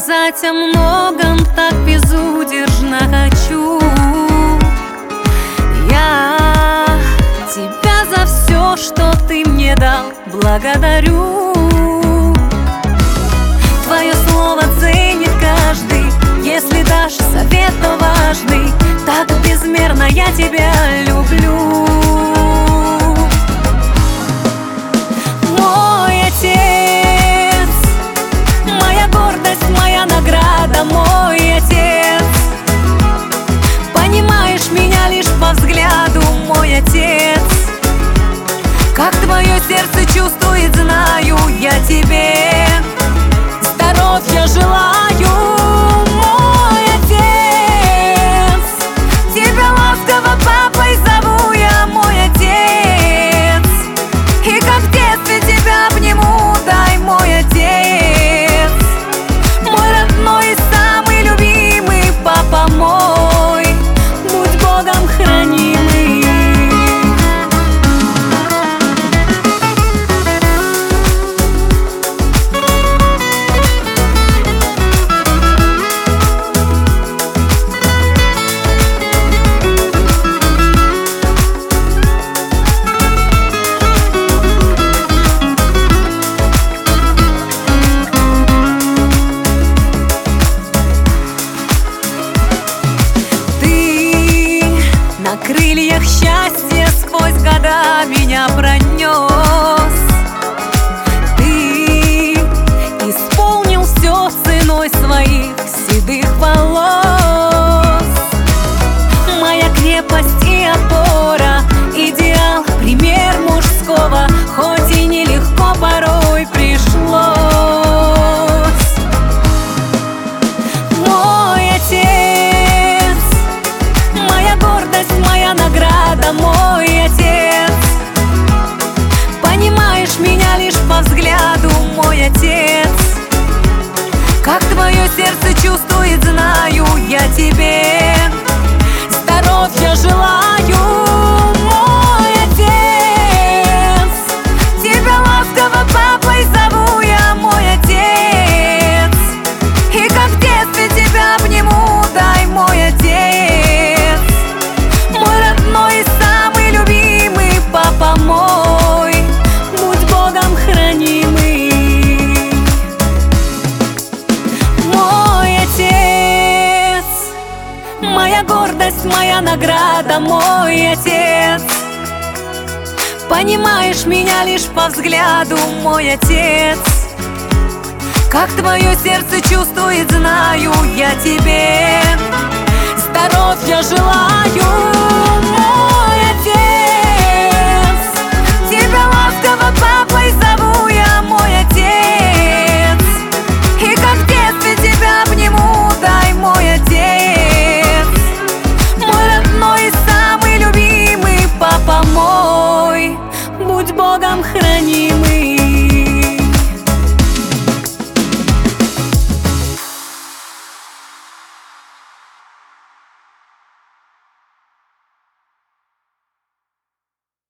Сказать о многом так безудержно хочу. Я тебя за все, что ты мне дал, благодарю. Твое слово ценит каждый, если дашь совет, но важный. Так безмерно я тебя люблю. Мой отец, моя гордость, моя награда, мой отец. Понимаешь меня лишь по взгляду, мой отец. Как твое сердце чувствует, знаю я тебе. Здоровья желаю, мой отец. Тебя ласково папой зову я, мой отец. И как в детстве тебя обниму, дай, мой отец. Мой родной и самый любимый папа мой, будь Богом хранимый. На крыльях счастья сквозь года меня пронес. Ты исполнил все ценой своих седых волос. Моя крепость и опора, идеал, пример мужского, хоть и нелегко порой пришлось. Мой отец, моя гордость, моя награда, мой отец. Понимаешь меня лишь по взгляду, мой отец. Как твое сердце чувствует, знаю я тебе. Здоровья желаю, мой отец. Тебя ласково папой зову я, мой отец. И как в детстве тебя обниму, дай, мой отец. Мой родной и самый любимый папа мой, будь Богом хранимый. Мой отец, моя гордость, моя награда, мой отец. Понимаешь меня лишь по взгляду, мой отец. Как твое сердце чувствует, знаю я тебе. Здоровья желаю.